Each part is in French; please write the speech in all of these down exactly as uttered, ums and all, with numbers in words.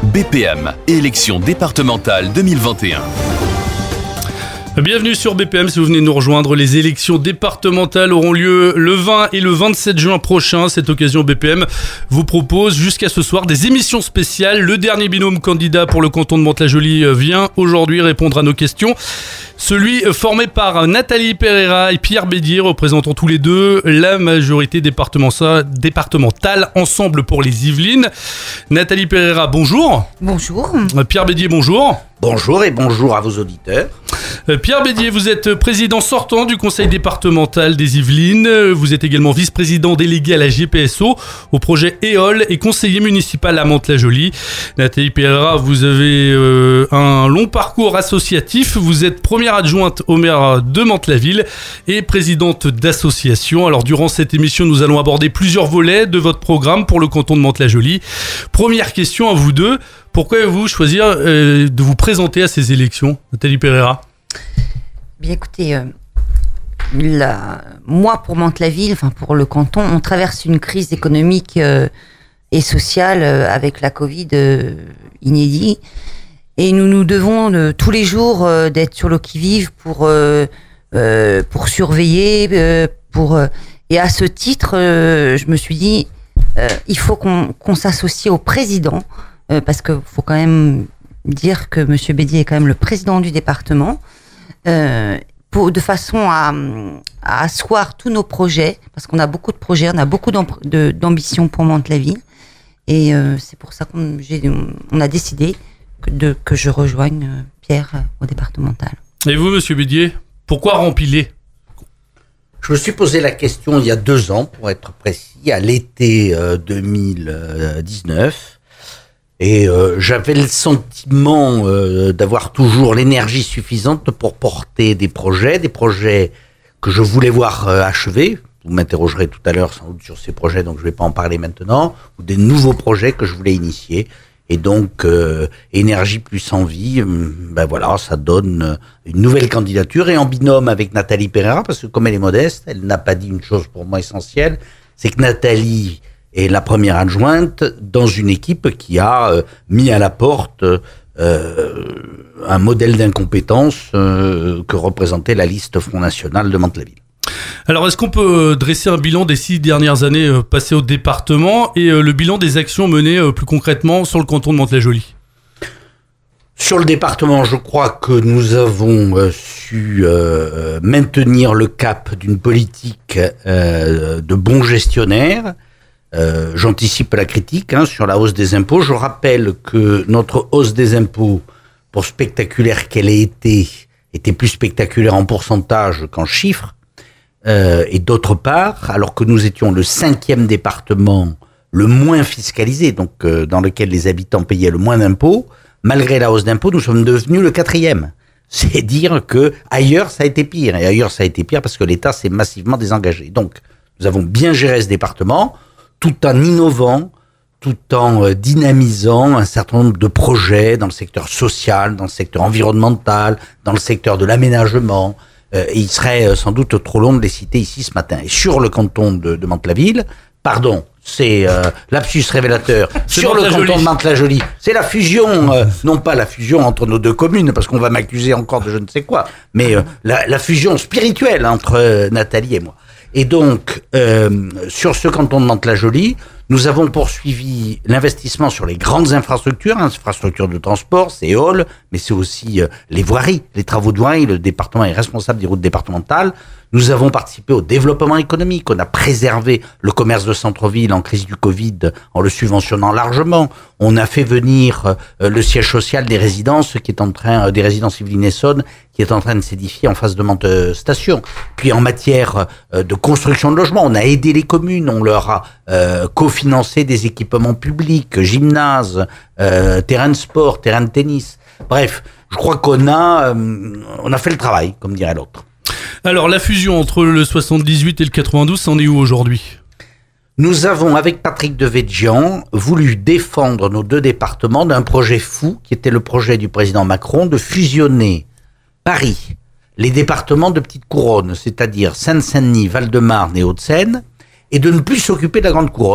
B P M, élection départementale deux mille vingt et un. Bienvenue sur B P M, si vous venez nous rejoindre, les élections départementales auront lieu le vingt et le vingt-sept juin prochain. Cette occasion, B P M vous propose jusqu'à ce soir des émissions spéciales. Le dernier binôme candidat pour le canton de Mantes-la-Jolie vient aujourd'hui répondre à nos questions. Celui formé par Nathalie Pereira et Pierre Bédier, représentant tous les deux la majorité départementale Ensemble pour les Yvelines. Nathalie Pereira, bonjour. Bonjour. Pierre Bédier, bonjour. Bonjour et bonjour à vos auditeurs. Pierre Bédier, vous êtes président sortant du conseil départemental des Yvelines. Vous êtes également vice-président délégué à la G P S O, au projet EOL et conseiller municipal à Mantes-la-Jolie. Nathalie Pereira, vous avez euh, un long parcours associatif. Vous êtes première adjointe au maire de Mantes-la-Ville et présidente d'association. Alors, durant cette émission, nous allons aborder plusieurs volets de votre programme pour le canton de Mantes-la-Jolie. Première question à vous deux. Pourquoi avez-vous choisi euh, de vous présenter à ces élections, Nathalie Pereira ? Bien écoutez, euh, la, moi pour Mantes-la-Ville, enfin pour le canton, on traverse une crise économique euh, et sociale euh, avec la Covid euh, inédite. Et nous nous devons euh, tous les jours euh, d'être sur le qui-vive pour, euh, euh, pour surveiller. Euh, pour, euh, et à ce titre, euh, je me suis dit, euh, il faut qu'on, qu'on s'associe au président. Euh, parce qu'il faut quand même dire que M. Bédier est quand même le président du département, euh, pour, de façon à, à asseoir tous nos projets, parce qu'on a beaucoup de projets, on a beaucoup de, d'ambition pour Mantes-la-Ville, et euh, c'est pour ça qu'on j'ai, on a décidé que, de, que je rejoigne Pierre au départemental. Et vous, M. Bédier, pourquoi rempiler ? Je me suis posé la question il y a deux ans, pour être précis, à l'été euh, deux mille dix-neuf. Et euh, j'avais le sentiment euh, d'avoir toujours l'énergie suffisante pour porter des projets, des projets que je voulais voir euh, achevés. Vous m'interrogerez tout à l'heure sans doute sur ces projets, donc je ne vais pas en parler maintenant, ou des nouveaux projets que je voulais initier. Et donc, euh, énergie plus envie, euh, ben voilà, ça donne une nouvelle candidature, et en binôme avec Nathalie Pereira, parce que comme elle est modeste, elle n'a pas dit une chose pour moi essentielle, c'est que Nathalie est la première adjointe dans une équipe qui a euh, mis à la porte euh, un modèle d'incompétence euh, que représentait la liste Front National de Mantes-la-Ville. Alors, est-ce qu'on peut dresser un bilan des six dernières années euh, passées au département et euh, le bilan des actions menées euh, plus concrètement sur le canton de Mantes-la-Jolie ? Sur le département, je crois que nous avons euh, su euh, maintenir le cap d'une politique euh, de bons gestionnaires. Euh, j'anticipe la critique hein, sur la hausse des impôts. Je rappelle que notre hausse des impôts, pour spectaculaire qu'elle ait été, était plus spectaculaire en pourcentage qu'en chiffres. Euh, et d'autre part, alors que nous étions le cinquième département le moins fiscalisé, donc euh, dans lequel les habitants payaient le moins d'impôts, malgré la hausse d'impôts, nous sommes devenus le quatrième. C'est dire que ailleurs ça a été pire. Et ailleurs ça a été pire parce que l'État s'est massivement désengagé. Donc nous avons bien géré ce département, tout en innovant, tout en euh, dynamisant un certain nombre de projets dans le secteur social, dans le secteur environnemental, dans le secteur de l'aménagement. Euh, et il serait euh, sans doute trop long de les citer ici ce matin. Et sur le canton de, de Mantes-la-Ville, pardon, c'est euh, lapsus révélateur, sur le canton de Mantes-la-Jolie, c'est la fusion, euh, non pas la fusion entre nos deux communes, parce qu'on va m'accuser encore de je ne sais quoi, mais euh, la, la fusion spirituelle entre euh, Nathalie et moi. Et donc, euh, sur ce canton de Mantes-la-Jolie, nous avons poursuivi l'investissement sur les grandes infrastructures, infrastructures de transport, c'est EOL, mais c'est aussi euh, les voiries, les travaux de voirie. Le département est responsable des routes départementales. Nous avons participé au développement économique. On a préservé le commerce de centre-ville en crise du Covid en le subventionnant largement. On a fait venir euh, le siège social des résidences qui est en train, euh, des résidences Yvelines-Essonnes, qui est en train de s'édifier en face de Mantes Station. Puis en matière euh, de construction de logements, on a aidé les communes, on leur a euh, cofinancé des équipements publics, gymnases, euh, terrain de sport, terrain de tennis. Bref, je crois qu'on a, euh, on a fait le travail, comme dirait l'autre. Alors, la fusion entre le soixante-dix-huit et le quatre-vingt-douze, c'en est où aujourd'hui ? Nous avons, avec Patrick Devedjian, voulu défendre nos deux départements d'un projet fou, qui était le projet du président Macron, de fusionner Paris, les départements de petite couronne, c'est-à-dire Seine-Saint-Denis, Val-de-Marne et Hauts-de-Seine, et de ne plus s'occuper de la grande couronne,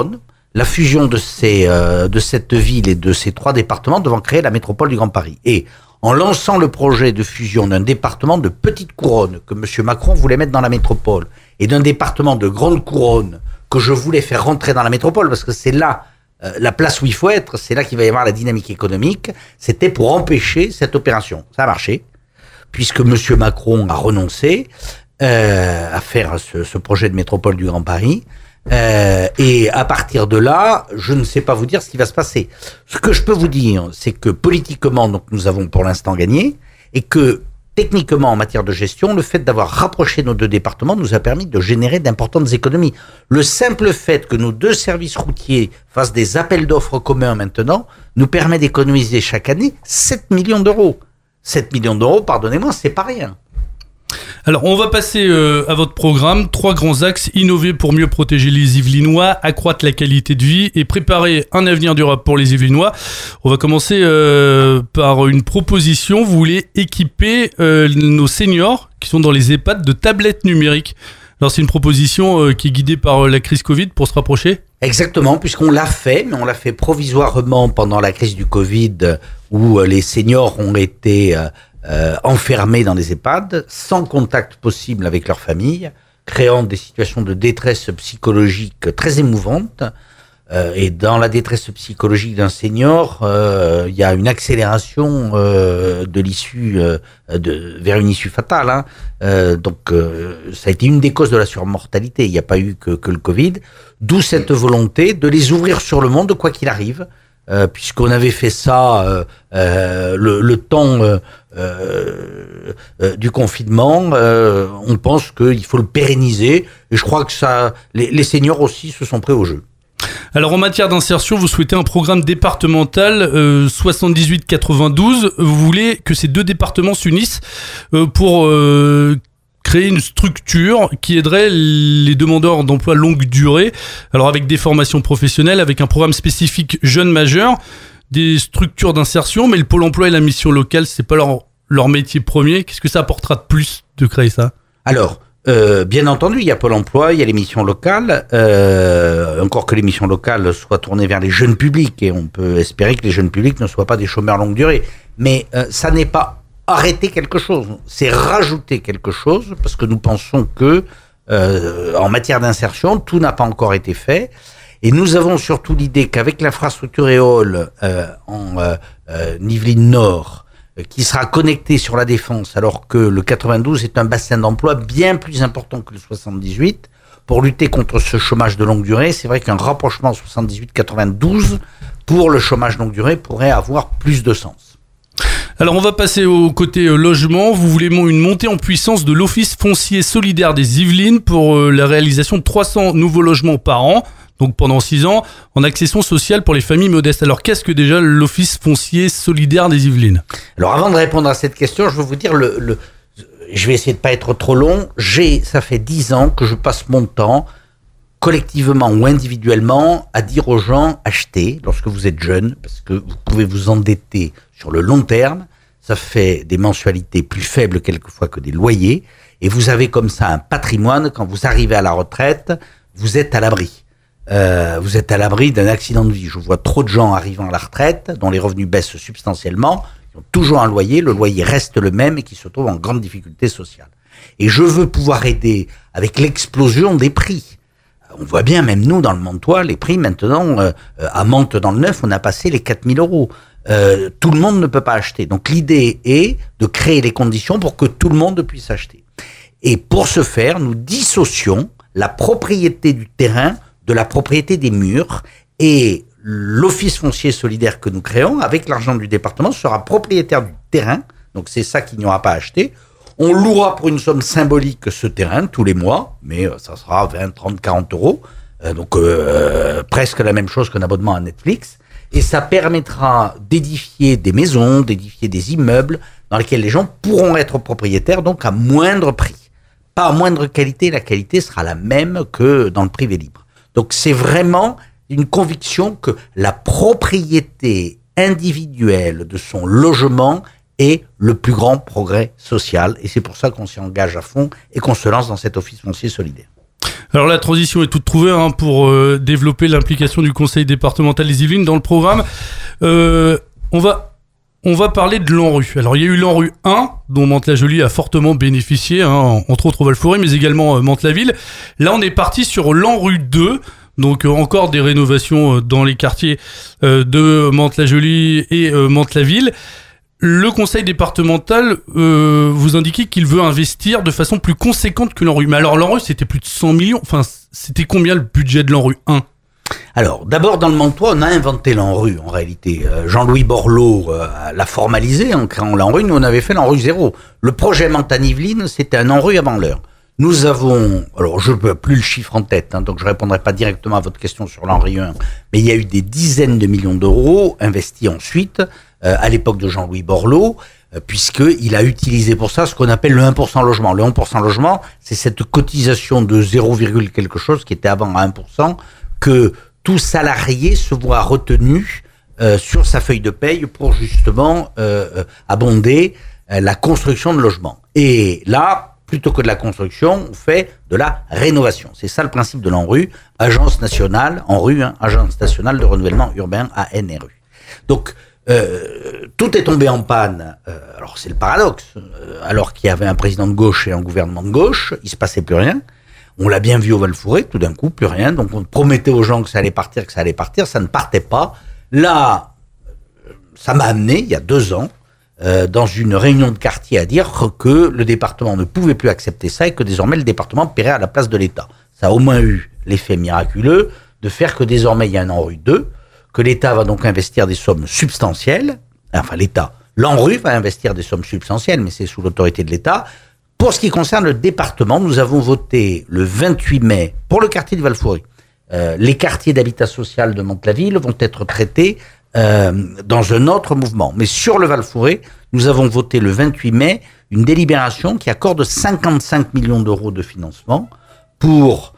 la fusion de, ces, euh, de cette ville et de ces trois départements devant créer la métropole du Grand Paris. Et en lançant le projet de fusion d'un département de petite couronne que M. Macron voulait mettre dans la métropole et d'un département de grande couronne que je voulais faire rentrer dans la métropole, parce que c'est là euh, la place où il faut être, c'est là qu'il va y avoir la dynamique économique, c'était pour empêcher cette opération. Ça a marché, puisque M. Macron a renoncé euh, à faire ce, ce projet de métropole du Grand Paris. Euh, et à partir de là, je ne sais pas vous dire ce qui va se passer. Ce que je peux vous dire, c'est que politiquement, donc, nous avons pour l'instant gagné, et que techniquement, en matière de gestion, le fait d'avoir rapproché nos deux départements nous a permis de générer d'importantes économies. Le simple fait que nos deux services routiers fassent des appels d'offres communs maintenant nous permet d'économiser chaque année sept millions d'euros. sept millions d'euros, pardonnez-moi, c'est pas rien. Alors, on va passer euh, à votre programme. Trois grands axes: innover pour mieux protéger les Yvelinois, accroître la qualité de vie et préparer un avenir durable pour les Yvelinois. On va commencer euh, par une proposition. Vous voulez équiper euh, nos seniors qui sont dans les EHPAD de tablettes numériques. Alors, c'est une proposition euh, qui est guidée par euh, la crise Covid pour se rapprocher ? Exactement, puisqu'on l'a fait, mais on l'a fait provisoirement pendant la crise du Covid, où euh, les seniors ont été... Euh, Euh, enfermés dans les EHPAD, sans contact possible avec leur famille, créant des situations de détresse psychologique très émouvantes. Euh, et dans la détresse psychologique d'un senior, euh, il y a une accélération euh, de l'issue euh, de, vers une issue fatale. Hein. Euh, donc, euh, ça a été une des causes de la surmortalité. Il n'y a pas eu que, que le Covid. D'où cette volonté de les ouvrir sur le monde, quoi qu'il arrive. Euh, puisqu'on avait fait ça euh, euh, le, le temps euh, euh, euh, du confinement, euh, on pense qu'il faut le pérenniser. Et je crois que ça, les, les seniors aussi se sont prêts au jeu. Alors, en matière d'insertion, vous souhaitez un programme départemental euh, soixante-dix-huit quatre-vingt-douze. Vous voulez que ces deux départements s'unissent euh, pour euh, créer une structure qui aiderait les demandeurs d'emploi longue durée, alors avec des formations professionnelles, avec un programme spécifique jeunes majeurs, des structures d'insertion, mais le Pôle emploi et la mission locale, c'est pas leur, leur métier premier. Qu'est-ce que ça apportera de plus de créer ça ? Alors, euh, bien entendu, il y a Pôle emploi, il y a les missions locales, euh, encore que les missions locales soient tournées vers les jeunes publics, et on peut espérer que les jeunes publics ne soient pas des chômeurs longue durée. Mais euh, ça n'est pas arrêter quelque chose, c'est rajouter quelque chose, parce que nous pensons que euh, en matière d'insertion, tout n'a pas encore été fait, et nous avons surtout l'idée qu'avec l'infrastructure éole euh, en euh, euh, Yvelines Nord, euh, qui sera connectée sur la Défense, alors que le quatre-vingt-douze est un bassin d'emploi bien plus important que le soixante-dix-huit, pour lutter contre ce chômage de longue durée, c'est vrai qu'un rapprochement soixante-dix-huit quatre-vingt-douze pour le chômage longue durée pourrait avoir plus de sens. Alors, on va passer au côté euh, logement. Vous voulez une montée en puissance de l'Office foncier solidaire des Yvelines pour euh, la réalisation de trois cents nouveaux logements par an, donc pendant six ans, en accession sociale pour les familles modestes. Alors, qu'est-ce que déjà l'Office foncier solidaire des Yvelines ? Alors, avant de répondre à cette question, je veux vous dire, le, le, je vais essayer de pas être trop long. J'ai, ça fait dix ans que je passe mon temps, collectivement ou individuellement, à dire aux gens, achetez lorsque vous êtes jeune, parce que vous pouvez vous endetter sur le long terme, ça fait des mensualités plus faibles quelquefois que des loyers, et vous avez comme ça un patrimoine. Quand vous arrivez à la retraite, vous êtes à l'abri. Euh, vous êtes à l'abri d'un accident de vie. Je vois trop de gens arrivant à la retraite, dont les revenus baissent substantiellement, qui ont toujours un loyer, le loyer reste le même et qui se trouvent en grande difficulté sociale. Et je veux pouvoir aider avec l'explosion des prix. On voit bien, même nous, dans le Montois, les prix maintenant, euh, à Mantes dans le neuf, on a passé les quatre mille euros. Euh, tout le monde ne peut pas acheter. Donc l'idée est de créer les conditions pour que tout le monde puisse acheter. Et pour ce faire, nous dissocions la propriété du terrain de la propriété des murs, et l'Office foncier solidaire que nous créons, avec l'argent du département, sera propriétaire du terrain. Donc c'est ça qu'il n'y aura pas à acheter. On louera pour une somme symbolique ce terrain tous les mois, mais ça sera vingt, trente, quarante euros. Euh, donc euh, presque la même chose qu'un abonnement à Netflix. Et ça permettra d'édifier des maisons, d'édifier des immeubles dans lesquels les gens pourront être propriétaires, donc à moindre prix. Pas à moindre qualité, la qualité sera la même que dans le privé libre. Donc c'est vraiment une conviction que la propriété individuelle de son logement est le plus grand progrès social. Et c'est pour ça qu'on s'y engage à fond et qu'on se lance dans cet office foncier solidaire. Alors la transition est toute trouvée hein, pour euh, développer l'implication du conseil départemental des Yvelines dans le programme. Euh, on va... On va parler de l'ANRU. Alors, il y a eu l'ANRU un, dont Mantes-la-Jolie a fortement bénéficié, hein, entre autres au Val-Fouré, mais également euh, Mantes-la-Ville. Là, on est parti sur l'ANRU deux, donc euh, encore des rénovations euh, dans les quartiers euh, de Mantes-la-Jolie et euh, Mantes-la-Ville. Le conseil départemental euh, vous indiquait qu'il veut investir de façon plus conséquente que l'ANRU. Mais alors, l'ANRU, c'était plus de cent millions. Enfin, c'était combien le budget de l'ANRU un ? Alors, d'abord, dans le Mantois, on a inventé l'ANRU, en réalité. Euh, Jean-Louis Borloo euh, l'a formalisé en créant l'ANRU. Nous, on avait fait l'ANRU zéro. Le projet Mantes-la-Yvelines, c'était un ANRU avant l'heure. Nous avons, alors je ne peux plus le chiffre en tête, hein, donc je ne répondrai pas directement à votre question sur l'ANRU un, mais il y a eu des dizaines de millions d'euros investis ensuite, euh, à l'époque de Jean-Louis Borloo, euh, puisqu'il a utilisé pour ça ce qu'on appelle le un pour cent logement. Le un pour cent logement, c'est cette cotisation de zéro, quelque chose qui était avant à un pour cent, que tout salarié se voit retenu euh, sur sa feuille de paye pour justement euh, abonder euh, la construction de logements. Et là, plutôt que de la construction, on fait de la rénovation. C'est ça le principe de l'ANRU, Agence nationale, ANRU, hein, Agence nationale de renouvellement urbain, A N R U. Donc, euh, tout est tombé en panne. Euh, alors, c'est le paradoxe. Euh, alors qu'il y avait un président de gauche et un gouvernement de gauche, il se passait plus rien. On l'a bien vu au Val-Fouré, tout d'un coup, plus rien. Donc, on promettait aux gens que ça allait partir, que ça allait partir. Ça ne partait pas. Là, ça m'a amené, il y a deux ans, euh, dans une réunion de quartier, à dire que le département ne pouvait plus accepter ça et que désormais, le département paierait à la place de l'État. Ça a au moins eu l'effet miraculeux de faire que désormais, il y a un ANRU deux, que l'État va donc investir des sommes substantielles. Enfin, l'État. L'ANRU va investir des sommes substantielles, mais c'est sous l'autorité de l'État. Pour ce qui concerne le département, nous avons voté le vingt-huit mai pour le quartier du Val-Fouré. Euh, les quartiers d'habitat social de Mantes-la-Ville vont être traités euh, dans un autre mouvement. Mais sur le Val-Fouré, nous avons voté le vingt-huit mai une délibération qui accorde cinquante-cinq millions d'euros de financement pour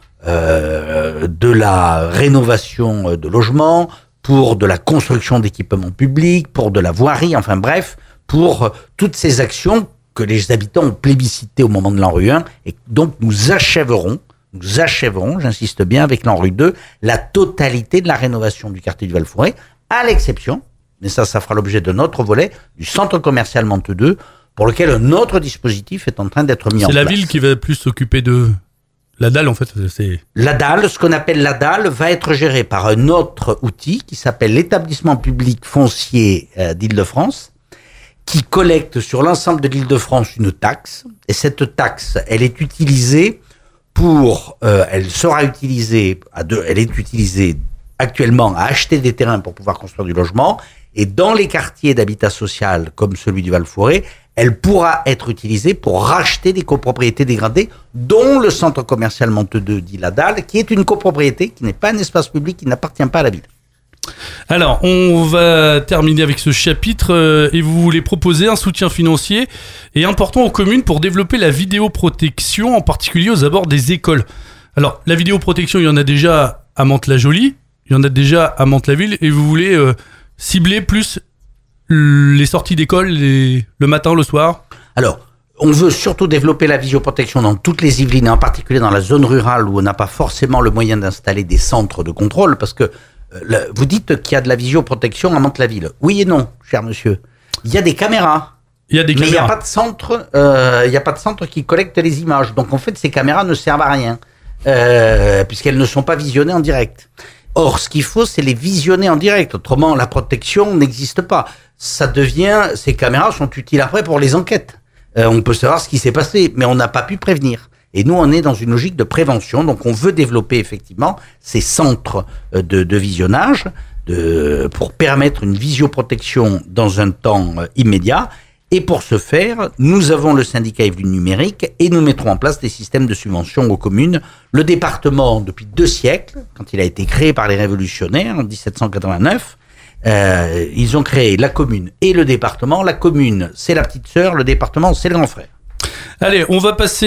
euh, de la rénovation de logements, pour de la construction d'équipements publics, pour de la voirie, enfin bref, pour toutes ces actions que les habitants ont plébiscité au moment de l'ANRU un, et donc nous achèverons, nous achèverons, j'insiste bien, avec l'ANRU deux, la totalité de la rénovation du quartier du Val-Fouré, à l'exception, mais ça, ça fera l'objet d'un autre volet, du centre commercial Mantes deux, pour lequel un autre dispositif est en train d'être mis en place. C'est la ville qui va plus s'occuper de la dalle, en fait. C'est... La dalle, ce qu'on appelle la dalle, va être gérée par un autre outil qui s'appelle l'établissement public foncier euh, d'Île-de-France, qui collecte sur l'ensemble de l'Île-de-France une taxe, et cette taxe, elle est utilisée pour, euh, elle sera utilisée, à deux, elle est utilisée actuellement à acheter des terrains pour pouvoir construire du logement, et dans les quartiers d'habitat social comme celui du Val-Fouré, elle pourra être utilisée pour racheter des copropriétés dégradées, dont le centre commercial Mantes deux dit la dalle, qui est une copropriété, qui n'est pas un espace public, qui n'appartient pas à la ville. Alors, on va terminer avec ce chapitre euh, et vous voulez proposer un soutien financier et important aux communes pour développer la vidéoprotection, en particulier aux abords des écoles. Alors, la vidéoprotection, il y en a déjà à Mantes-la-Jolie, il y en a déjà à Mantes-la-Ville, et vous voulez euh, cibler plus les sorties d'école les... le matin, le soir ? Alors, on veut surtout développer la vidéoprotection dans toutes les Yvelines, en particulier dans la zone rurale où on n'a pas forcément le moyen d'installer des centres de contrôle, parce que euh, vous dites qu'il y a de la vidéoprotection à Mantes-la-Ville. Oui et non, cher monsieur. Il y a des caméras. Il y a des mais caméras. il n'y a pas de centre, euh, il n'y a pas de centre qui collecte les images. Donc en fait, ces caméras ne servent à rien, euh, puisqu'elles ne sont pas visionnées en direct. Or, ce qu'il faut, c'est les visionner en direct. Autrement, la protection n'existe pas. Ça devient, ces caméras sont utiles après pour les enquêtes. Euh, on peut savoir ce qui s'est passé, mais on n'a pas pu prévenir. Et nous, on est dans une logique de prévention. Donc, on veut développer effectivement ces centres de, de visionnage de, pour permettre une visioprotection dans un temps immédiat. Et pour ce faire, nous avons le syndicat Yvelines numérique et nous mettrons en place des systèmes de subvention aux communes. Le département, depuis deux siècles, quand il a été créé par les révolutionnaires en dix-sept cent quatre-vingt-neuf, euh, ils ont créé la commune et le département. La commune, c'est la petite sœur, le département, c'est le grand frère. Allez, on va passer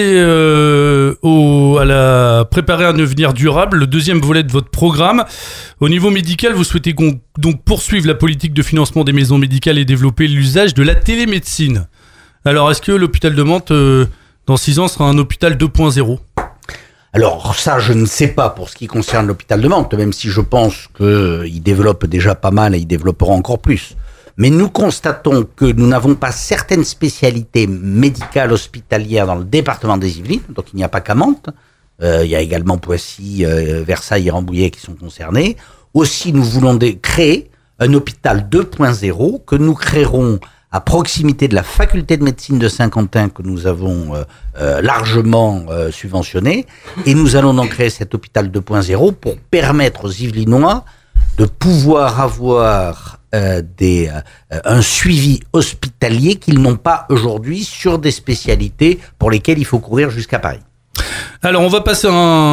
euh, au, à la préparer un avenir durable, le deuxième volet de votre programme. Au niveau médical, vous souhaitez donc poursuivre la politique de financement des maisons médicales et développer l'usage de la télémédecine. Alors, est-ce que l'hôpital de Mantes, euh, dans six ans, sera un hôpital deux point zéro ? Alors ça, je ne sais pas pour ce qui concerne l'hôpital de Mantes, même si je pense qu'ils développent déjà pas mal et ils développeront encore plus. Mais nous constatons que nous n'avons pas certaines spécialités médicales hospitalières dans le département des Yvelines, donc il n'y a pas qu'à Mantes. Euh, il y a également Poissy, euh, Versailles et Rambouillet qui sont concernés. Aussi, nous voulons dé- créer un hôpital deux point zéro que nous créerons à proximité de la faculté de médecine de Saint-Quentin que nous avons euh, euh, largement euh, subventionné. Et nous allons donc créer cet hôpital deux point zéro pour permettre aux Yvelinois de pouvoir avoir euh, des, euh, un suivi hospitalier qu'ils n'ont pas aujourd'hui sur des spécialités pour lesquelles il faut courir jusqu'à Paris. Alors, on va passer à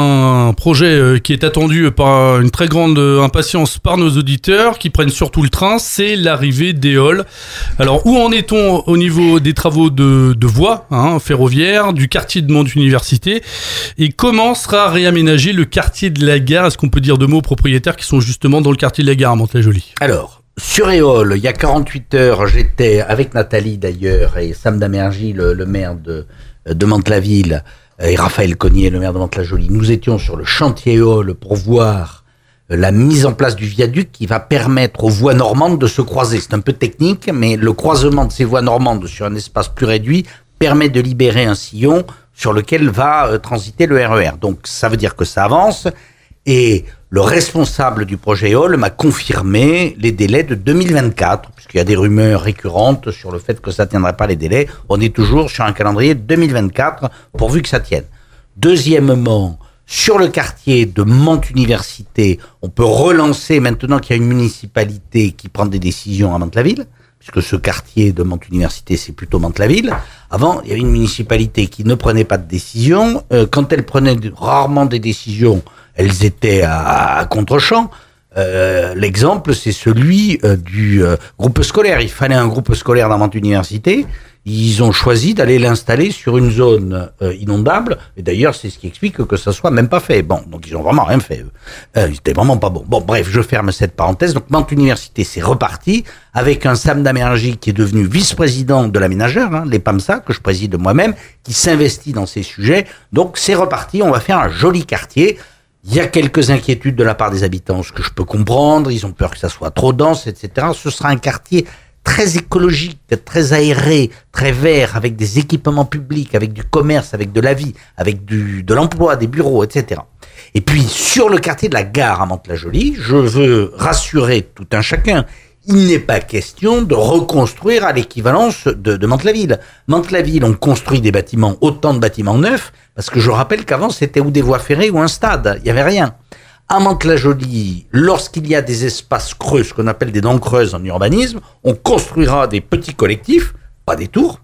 un projet qui est attendu par une très grande impatience par nos auditeurs, qui prennent surtout le train, c'est l'arrivée d'Éole. Alors, où en est-on au niveau des travaux de, de voies hein, ferroviaires, du quartier de Mantes Université, et comment sera réaménagé le quartier de la gare? Est-ce qu'on peut dire deux mots aux propriétaires qui sont justement dans le quartier de la gare à Mantes-la-Jolie? Alors, sur Éole, il y a quarante-huit heures, j'étais avec Nathalie d'ailleurs, et Sam Damergy, le, le maire de, de Mantes-la-Ville, et Raphaël Cognier, le maire de Mantes-la-Jolie, nous étions sur le chantier Éole pour voir la mise en place du viaduc qui va permettre aux voies normandes de se croiser. C'est un peu technique, mais le croisement de ces voies normandes sur un espace plus réduit permet de libérer un sillon sur lequel va euh, transiter le R E R. Donc ça veut dire que ça avance, et le responsable du projet Éole m'a confirmé les délais de deux mille vingt-quatre, puisqu'il y a des rumeurs récurrentes sur le fait que ça ne tiendrait pas les délais. On est toujours sur un calendrier deux mille vingt-quatre, pourvu que ça tienne. Deuxièmement, sur le quartier de Mantes Université, on peut relancer, maintenant qu'il y a une municipalité qui prend des décisions à Mantes-la-Ville, puisque ce quartier de Mantes Université, c'est plutôt Mantes-la-Ville. Avant, il y avait une municipalité qui ne prenait pas de décision. Euh, quand elle prenait rarement des décisions, elles étaient à, à contre-champ. Euh, l'exemple, c'est celui euh, du euh, groupe scolaire. Il fallait un groupe scolaire dans Mantes Université. Ils ont choisi d'aller l'installer sur une zone euh, inondable. Et d'ailleurs, c'est ce qui explique que ça soit même pas fait. Bon, donc ils ont vraiment rien fait. Euh, ils étaient vraiment pas bons. Bon, bref, je ferme cette parenthèse. Donc Mantes Université, c'est reparti avec un Sam Damergy qui est devenu vice-président de l'aménageur, hein, les PAMSA, que je préside moi-même, qui s'investit dans ces sujets. Donc c'est reparti. On va faire un joli quartier. Il y a quelques inquiétudes de la part des habitants, ce que je peux comprendre. Ils ont peur que ça soit trop dense, et cetera. Ce sera un quartier très écologique, très aéré, très vert, avec des équipements publics, avec du commerce, avec de la vie, avec du, de l'emploi, des bureaux, et cetera. Et puis, sur le quartier de la gare à Mantes-la-Jolie, je veux rassurer tout un chacun. Il n'est pas question de reconstruire à l'équivalence de, de Mantes-la-Ville. Mantes-la-Ville, on construit des bâtiments, autant de bâtiments neufs, parce que je rappelle qu'avant, c'était ou des voies ferrées ou un stade. Il n'y avait rien. À Mantes-la-Jolie, lorsqu'il y a des espaces creux, ce qu'on appelle des dents creuses en urbanisme, on construira des petits collectifs, pas des tours,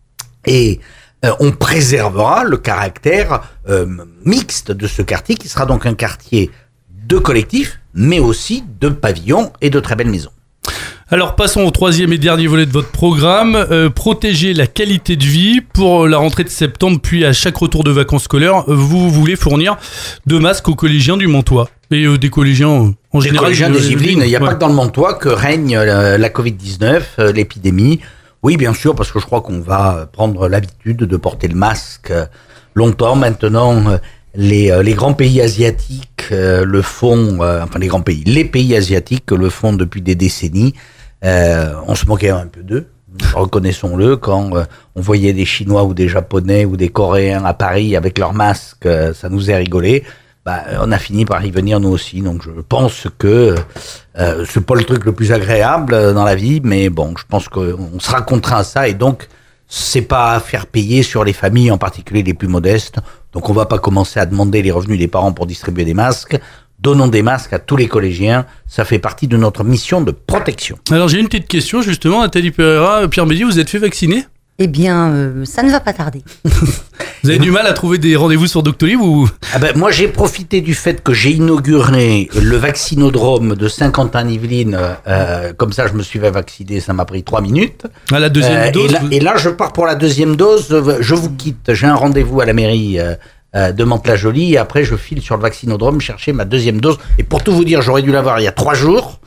et euh, on préservera le caractère euh, mixte de ce quartier, qui sera donc un quartier de collectifs, mais aussi de pavillons et de très belles maisons. Alors passons au troisième et dernier volet de votre programme, euh, protéger la qualité de vie. Pour la rentrée de septembre, puis à chaque retour de vacances scolaires, vous voulez fournir de masques aux collégiens du Montois et euh, des collégiens euh, en des général. Des collégiens des Yvelines, il n'y a ouais. pas que dans le Montois que règne euh, la covid dix-neuf, euh, l'épidémie. Oui, bien sûr, parce que je crois qu'on va prendre l'habitude de porter le masque euh, longtemps maintenant. Euh, Les, euh, les grands pays asiatiques euh, le font, euh, enfin les grands pays, les pays asiatiques le font depuis des décennies. Euh, on se moquait un peu d'eux, reconnaissons-le, quand euh, on voyait des Chinois ou des Japonais ou des Coréens à Paris avec leurs masques, euh, ça nous est rigolé. Bah, on a fini par y venir nous aussi, donc je pense que euh, c'est pas le truc le plus agréable dans la vie, mais bon, je pense qu'on sera contraint à ça, et donc c'est pas à faire payer sur les familles, en particulier les plus modestes. Donc on va pas commencer à demander les revenus des parents pour distribuer des masques. Donnons des masques à tous les collégiens, ça fait partie de notre mission de protection. Alors j'ai une petite question justement, Nathalie Pereira, Pierre Bédier, vous êtes fait vacciner ? Eh bien, euh, ça ne va pas tarder. Vous avez du mal à trouver des rendez-vous sur Doctolib ou... Ah ben, moi, j'ai profité du fait que j'ai inauguré le vaccinodrome de Saint-Quentin-Yvelines. Euh, comme ça, je me suis fait vacciner, ça m'a pris trois minutes. À la deuxième euh, dose et là, vous... et là, je pars pour la deuxième dose. Je vous quitte. J'ai un rendez-vous à la mairie euh, de Mantes-la-Jolie. Et après, je file sur le vaccinodrome chercher ma deuxième dose. Et pour tout vous dire, j'aurais dû l'avoir il y a trois jours.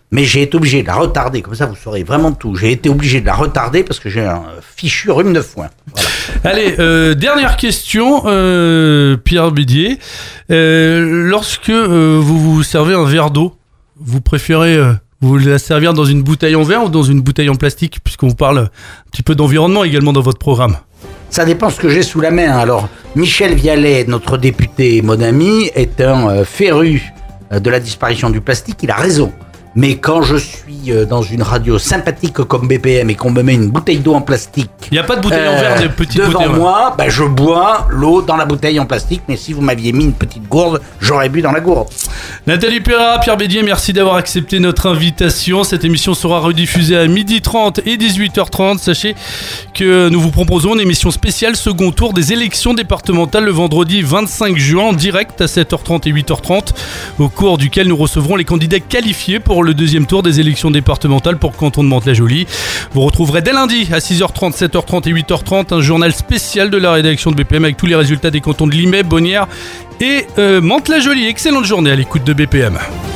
mais j'ai été obligé de la retarder, comme ça vous saurez vraiment tout. J'ai été obligé de la retarder parce que j'ai un fichu rhume de foin. Voilà. Allez, euh, dernière question, euh, Pierre Bédier. Euh, lorsque euh, vous vous servez un verre d'eau, vous préférez euh, vous la servir dans une bouteille en verre ou dans une bouteille en plastique, puisqu'on parle un petit peu d'environnement également dans votre programme? Ça dépend ce que j'ai sous la main. Alors, Michel Vialet, notre député, mon ami, est un euh, féru euh, de la disparition du plastique. Il a raison. Mais quand je suis euh, dans une radio sympathique comme B P M et qu'on me met une bouteille d'eau en plastique... Il n'y a pas de bouteille euh, en verre, des petites devant bouteilles. Devant moi, ben, je bois l'eau dans la bouteille en plastique. Mais si vous m'aviez mis une petite gourde, j'aurais bu dans la gourde. Nathalie Perra, Pierre Bédier, merci d'avoir accepté notre invitation. Cette émission sera rediffusée à midi trente et dix-huit heures trente. Sachez que nous vous proposons une émission spéciale second tour des élections départementales le vendredi vingt-cinq juin en direct à sept heures trente et huit heures trente, au cours duquel nous recevrons les candidats qualifiés pour le deuxième tour des élections départementales pour le canton de Mantes-la-Jolie. Vous retrouverez dès lundi à six heures trente, sept heures trente et huit heures trente un journal spécial de la rédaction de B P M avec tous les résultats des cantons de Limay, Bonnières et euh, Mantes-la-Jolie. Excellente journée à l'écoute de B P M.